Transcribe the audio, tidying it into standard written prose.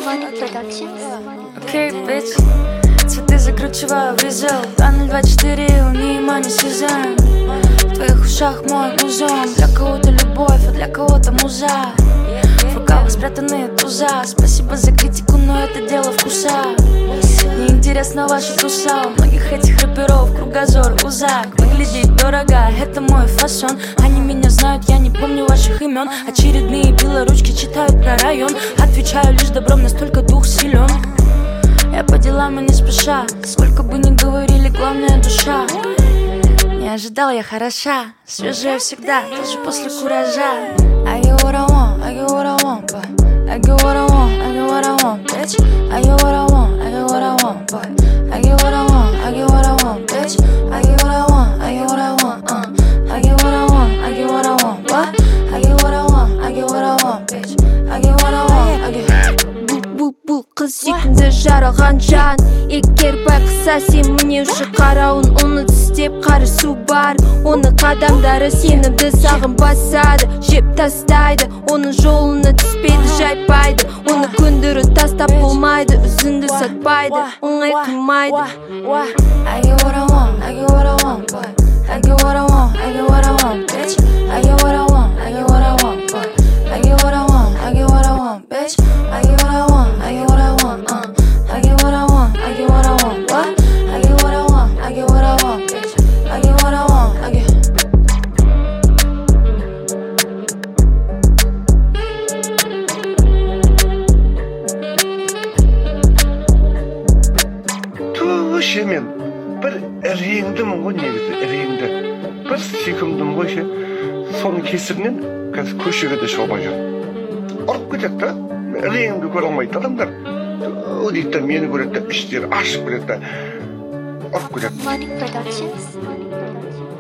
Окей, bitch. Цветы закручиваю в резел. Панель 24, у нее не сезон. В твоих ушах мой музон. Для кого-то любовь, а для кого-то муза. В рукавах спрятанные туза. Спасибо за критику, но это дело вкуса. Мне интересна ваша туса. У многих этих рэперов кругозор узак. Выглядит дорого, это мой фасон. Они меня знают, я не помню ваших имен. Очередные белоручки читают про район. Отвечаю лишь добром, настолько дух силен. Я по делам и не спеша. Сколько бы ни говорили, главное душа. Не ожидал я хороша. Свежая всегда, даже после куража. I get what I want, I get what I want, but I get what I want, I get what I want, bitch. I get what I want, I get what I want, but I get what I want, I get what I want, bitch. I get what I want, I get what I want, I get what I want, I get what I want, what? I get what I want, I get what I want, bitch. I get what I want, I get. Бұл қыз сүйкімді жаралған жан. Егер байқаса сен міне уже қарауын, оны тістеп қарысу бар. Оны қадамдары сенімді сағым басады, жеп тастайды. Оның жолына түспейді, жайпайды. Оны көндірі тастап болмайды, үзінді сатпайды, оңай қылмайды. I get what I want, I get what I want, but I get what I want, I get what I want, bitch. I get what I want, I get what I want, but I get what I want, I get what I want, bitch. I get what I want, I get what I want, I get what I want, I get what I want, what? I get what I want, I get what I want, bitch. I get what I want, I get. Туши мен бір реңдімін ғой, негізі реңді. Бір сүйкімдім ғой ше. Соның кесірінен қазір көшеге де шыға алмай жүрмін. Ұрып кетеді да. Реңді көре алмайды адамдар. Дейді да мені көреді да, іштері ашып кетеді да. Ұрып кетеді.